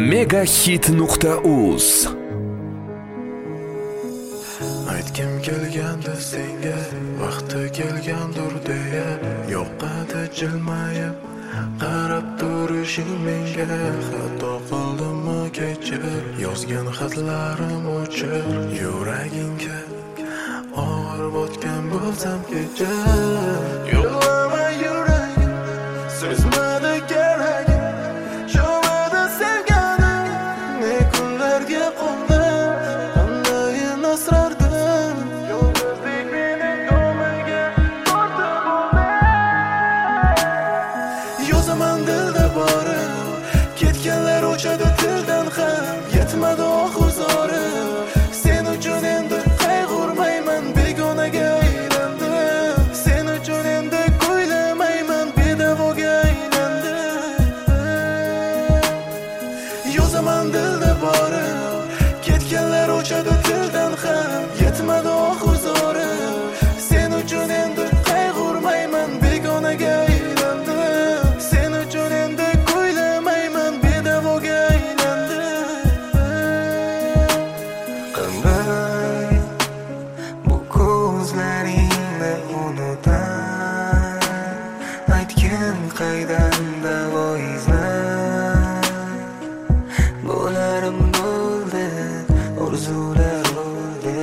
Megahit.uz. Aytgim kelgandi senga, vaqti kelgandir deya, yo'qqa jilmayib qarab turishing menga. Xato qildimmi kechir, yozgan xatlarim o'chir, yuragingga og'ir botgan bo'lsam kecha. Yo'lama yuragim, sezmadi keragim, sho'madi sevganim, ne kunlarga qoldim, qandayin asrardim. Yolg'izlik meni do'maga tortib oldi. Yozaman dilda borim, ketganlar o'chadi tildan ham, yetmadi oxir zorim. Sen uchun endi qayg'urmayman, begonaga aylandim. Sen uchun endi kuylamayman, bedavoga aylandim. Yozaman dilda borim, ketganlar o'chadi tildan ham, yetmadi oxir zorim. Sen uchun endi qayg'urmayman, begonaga aylandim. Sen uchun endi kuylamayman, bedavoga aylandim. Qanday bu ko'zlaringni unutay, aytgin qaydan davo izlay. Bo'larim bo'ldi, orzular bo'ldi,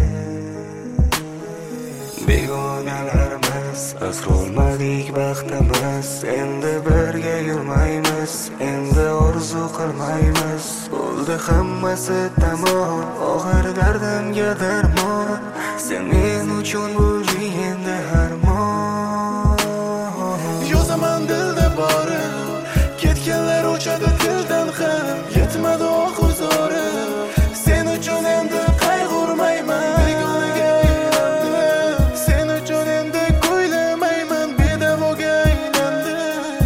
begonalarimiz, asrolmadik baxtimiz. Endi birga yurmaymiz, endi orzu qilmaymiz. Bo'ldi hammasi tamom, oxir dardimga darmon. Sen men uchun bo'lding endi armon. Yozaman dilda borim, ketganlar o'chadi tildan ham, yetmadi oxir zorim. Sen uchun endi qayg'urmayman, begonaga aylandim. Sen uchun endi kuylamayman, bedavoga aylandim.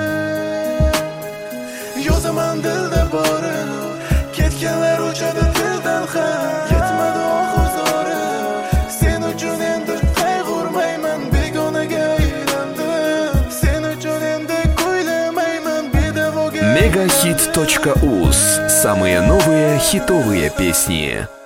Yozaman dilda borim, ketganlar o'chadi tildan ham, yetmadi oxir zorim. Sen uchun endi qayg'urmayman, begonaga aylandim. Sen uchun endi kuylamayman, bedavoga. Megahit.uz. Самые новые хитовые песни.